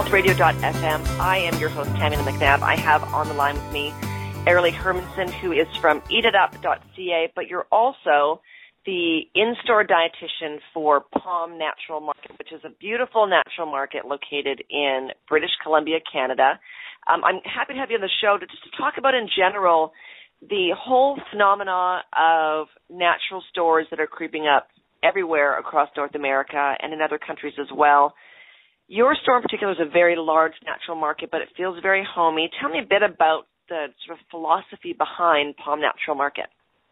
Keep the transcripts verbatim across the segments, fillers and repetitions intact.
health radio dot f m. I am your host, Tammy McNabb. I have on the line with me Airlie Hermanson, who is from eat it up dot c a, but you're also the in-store dietitian for Palm Natural Market, which is a beautiful natural market located in British Columbia, Canada. Um, I'm happy to have you on the show to just to talk about, in general, the whole phenomena of natural stores that are creeping up everywhere across North America and in other countries as well. Your store in particular is a very large natural market, but it feels very homey. Tell me a bit about the sort of philosophy behind Palm Natural Market.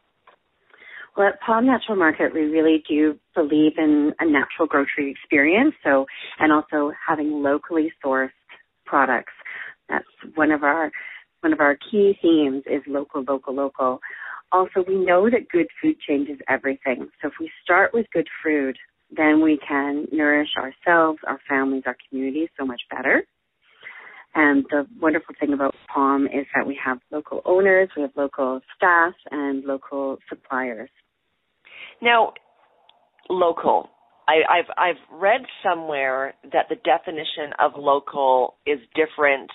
Well, at Palm Natural Market, we really do believe in a natural grocery experience, so and also having locally sourced products. That's one of our one of our key themes is local, local, local. Also, we know that good food changes everything. So if we start with good food, then we can nourish ourselves, our families, our communities so much better. And the wonderful thing about Palm is that we have local owners, we have local staff, and local suppliers. Now, local. I, I've I've read somewhere that the definition of local is different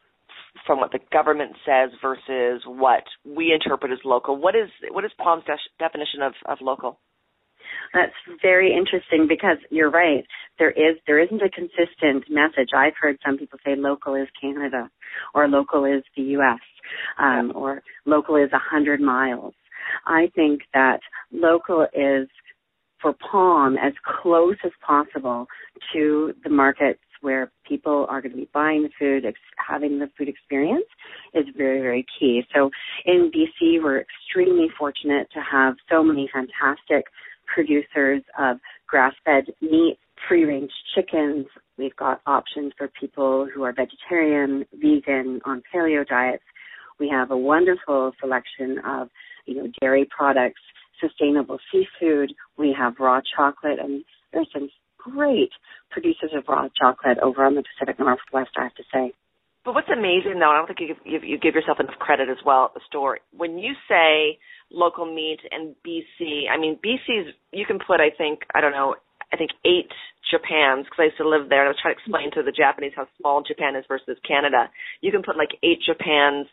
from what the government says versus what we interpret as local. What is what is Palm's de- definition of, of local? That's very interesting because you're right. There is there isn't a consistent message. I've heard some people say local is Canada, or local is the U S, um, or local is a hundred miles. I think that local is, for Palm, as close as possible to the markets where people are going to be buying the food, ex- having the food experience is very, very key. So in B C, we're extremely fortunate to have so many fantastic producers of grass-fed meat, free-range chickens. We've got options for people who are vegetarian, vegan, on paleo diets. We have a wonderful selection of, you know, dairy products, sustainable seafood. We have raw chocolate, and there's some great producers of raw chocolate over on the Pacific Northwest, I have to say. But what's amazing, though, I don't think you give, you give yourself enough credit as well at the store. When you say local meat and B C, I mean, B C's, you can put, I think, I don't know, I think eight Japans, because I used to live there, and I was trying to explain to the Japanese how small Japan is versus Canada. You can put like eight Japans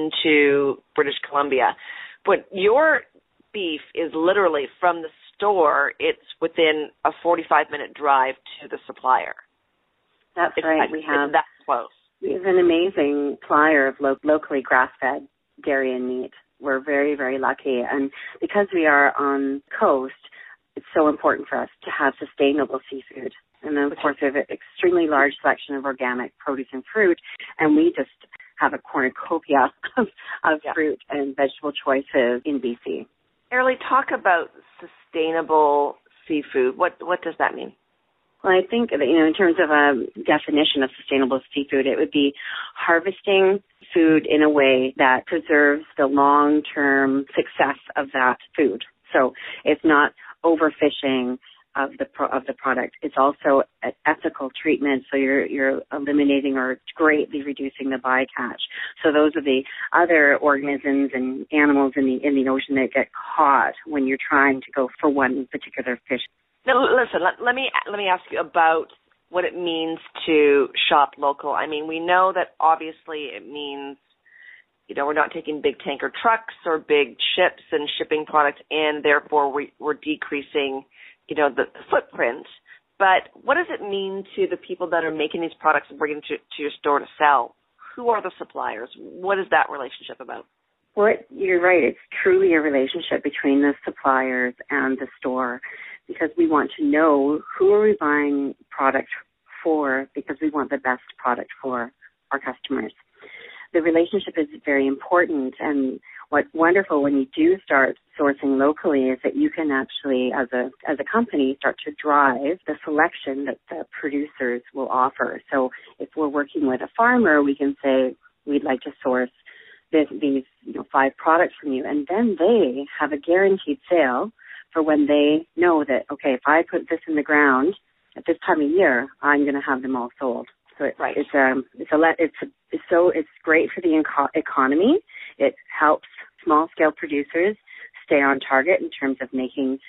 into British Columbia. But your beef is literally from the store, it's within a forty-five minute drive to the supplier. That's it's, right. We have that close. We have an amazing supplier of lo- locally grass-fed dairy and meat. We're very, very lucky. And because we are on coast, it's so important for us to have sustainable seafood. And then, of course, we have an extremely large selection of organic produce and fruit, and we just have a cornucopia of, of yeah. fruit and vegetable choices in B C. Airlie, talk about sustainable seafood. What what does that mean? Well, I think, you know, in terms of a definition of sustainable seafood, it would be harvesting food in a way that preserves the long-term success of that food. So it's not overfishing of the pro- of the product. It's also an ethical treatment, so you're you're eliminating or greatly reducing the bycatch. So those are the other organisms and animals in the in the ocean that get caught when you're trying to go for one particular fish. Now, listen, let, let me let me ask you about what it means to shop local. I mean, we know that obviously it means, you know, we're not taking big tanker trucks or big ships and shipping products in, therefore we, we're decreasing, you know, the, the footprint. But what does it mean to the people that are making these products and bringing them to, to your store to sell? Who are the suppliers? What is that relationship about? Well, you're right. It's truly a relationship between the suppliers and the store, because we want to know who are we buying product for, because we want the best product for our customers. The relationship is very important, and what's wonderful when you do start sourcing locally is that you can actually, as a as a company, start to drive the selection that the producers will offer. So if we're working with a farmer, we can say, we'd like to source this, these you know, five products from you, and then they have a guaranteed sale for when they know that, okay, if I put this in the ground at this time of year, I'm going to have them all sold. So it, right. it's um it's a let it's a, it's so it's great for the inco- economy. It helps small scale producers stay on target in terms of making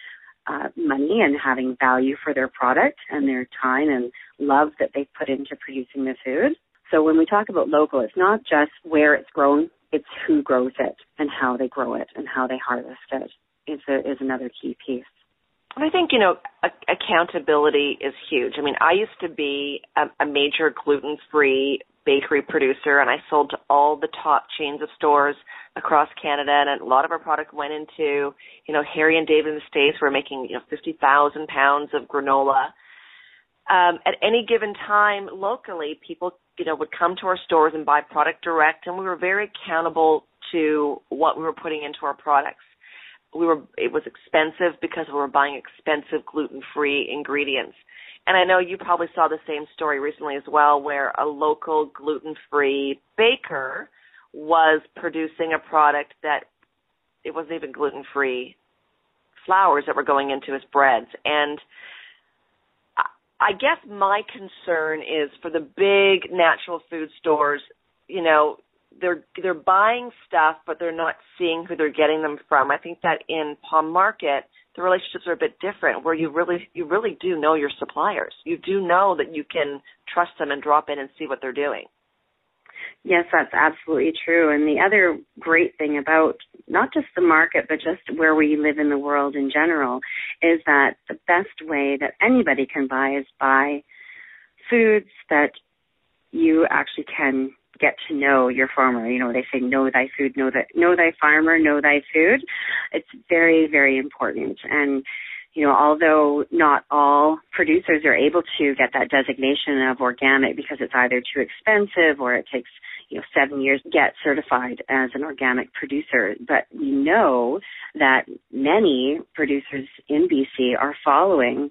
uh, money and having value for their product and their time and love that they put into producing the food. So when we talk about local, it's not just where it's grown, it's who grows it and how they grow it and how they harvest it is, a, is another key piece. I think, you know, a- accountability is huge. I mean, I used to be a, a major gluten-free bakery producer, and I sold to all the top chains of stores across Canada, and a lot of our product went into, you know, Harry and David in the States were making, you know, fifty thousand pounds of granola. Um, at any given time, locally, people, you know, would come to our stores and buy product direct, and we were very accountable to what we were putting into our products. We were, it was expensive because we were buying expensive gluten-free ingredients. And I know you probably saw the same story recently as well, where a local gluten-free baker was producing a product that it wasn't even gluten-free flours that were going into his breads. And I guess my concern is for the big natural food stores, you know, they're they're buying stuff, but they're not seeing who they're getting them from. I think that in Palm Market, the relationships are a bit different, where you really you really do know your suppliers. You do know that you can trust them and drop in and see what they're doing. Yes, that's absolutely true. And the other great thing about not just the market, but just where we live in the world in general, is that the best way that anybody can buy is buy foods that you actually can get to know your farmer. You know, they say know thy food, know thy, know thy farmer, know thy food. It's very, very important. And, you know, although not all producers are able to get that designation of organic because it's either too expensive or it takes, you know, seven years to get certified as an organic producer. But we know that many producers in B C are following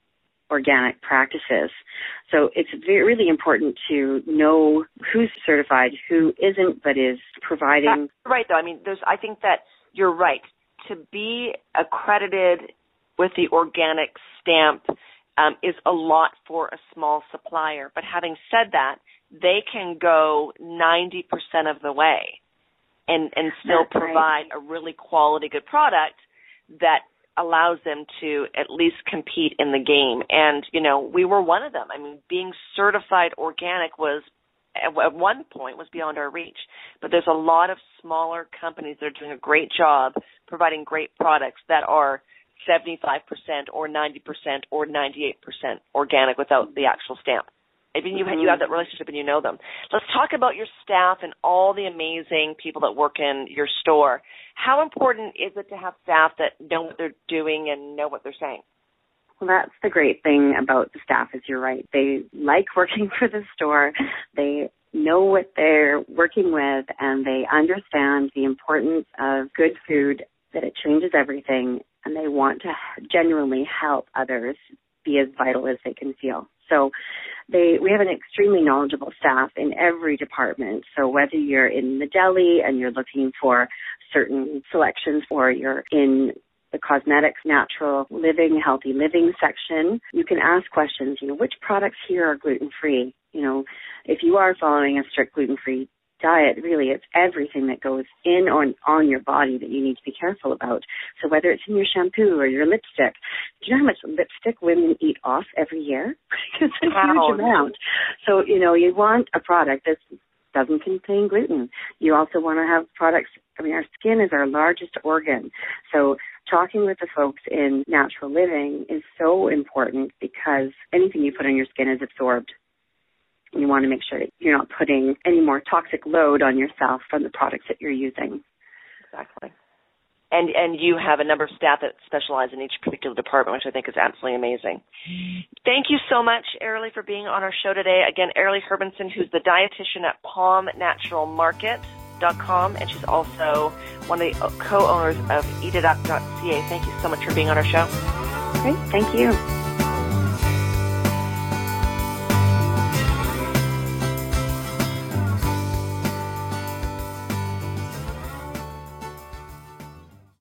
organic practices. So it's very, really important to know who's certified, who isn't, but is providing. That's right, though. I mean, there's. I think that you're right. To be accredited with the organic stamp um, is a lot for a small supplier. But having said that, they can go ninety percent of the way and, and still That's provide right. a really quality good product that allows them to at least compete in the game. And, you know, we were one of them. I mean, being certified organic was, at one point, was beyond our reach. But there's a lot of smaller companies that are doing a great job providing great products that are seventy-five percent or ninety percent or ninety-eight percent organic without the actual stamp. I mean, you, you have that relationship and you know them. Let's talk about your staff and all the amazing people that work in your store. How important is it to have staff that know what they're doing and know what they're saying? Well, that's the great thing about the staff is you're right. They like working for the store. They know what they're working with, and they understand the importance of good food, that it changes everything, and they want to genuinely help others be as vital as they can feel. So they, we have an extremely knowledgeable staff in every department. So whether you're in the deli and you're looking for certain selections, or you're in the cosmetics, natural living, healthy living section, you can ask questions, you know, which products here are gluten-free? You know, if you are following a strict gluten-free diet, really it's everything that goes in on, on your body that you need to be careful about. So whether it's in your shampoo or your lipstick, do you know how much lipstick women eat off every year? It's a Wow. huge amount. So, you know, you want a product that doesn't contain gluten. You also want to have products, I mean, our skin is our largest organ. So talking with the folks in natural living is so important because anything you put on your skin is absorbed. You want to make sure that you're not putting any more toxic load on yourself from the products that you're using. Exactly. And and you have a number of staff that specialize in each particular department, which I think is absolutely amazing. Thank you so much, Erilee, for being on our show today. Again, Erilee Hermanson, who's the dietitian at palm natural market dot com, and she's also one of the co-owners of eat it up dot c a. Thank you so much for being on our show. Great. Thank you.